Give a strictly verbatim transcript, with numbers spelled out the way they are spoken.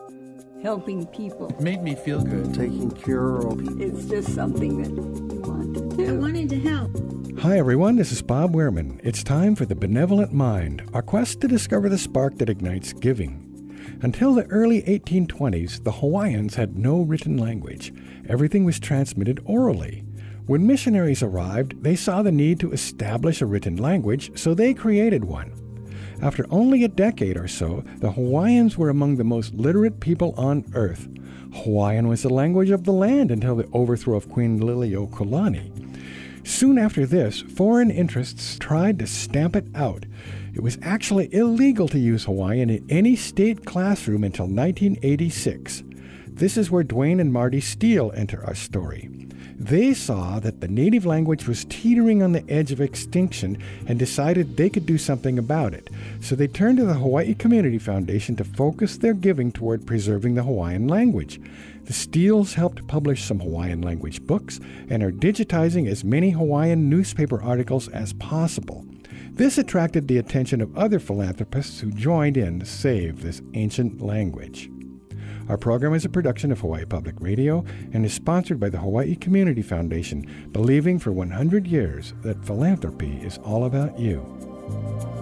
helping people. It made me feel good. Taking care of people. It's just something that you want to do. I wanted to help. Hi, everyone. This is Bob Wehrman. It's time for The Benevolent Mind, our quest to discover the spark that ignites giving. Until the early eighteen twenties, the Hawaiians had no written language. Everything was transmitted orally. When missionaries arrived, they saw the need to establish a written language, so they created one. After only a decade or so, the Hawaiians were among the most literate people on earth. Hawaiian was the language of the land until the overthrow of Queen Liliuokalani. Soon after this, foreign interests tried to stamp it out. It was actually illegal to use Hawaiian in any state classroom until nineteen eighty-six. This is where Dwayne and Marty Steele enter our story. They saw that the native language was teetering on the edge of extinction and decided they could do something about it. So they turned to the Hawaii Community Foundation to focus their giving toward preserving the Hawaiian language. The Steeles helped publish some Hawaiian language books and are digitizing as many Hawaiian newspaper articles as possible. This attracted the attention of other philanthropists who joined in to save this ancient language. Our program is a production of Hawaii Public Radio and is sponsored by the Hawaii Community Foundation, believing for one hundred years that philanthropy is all about you.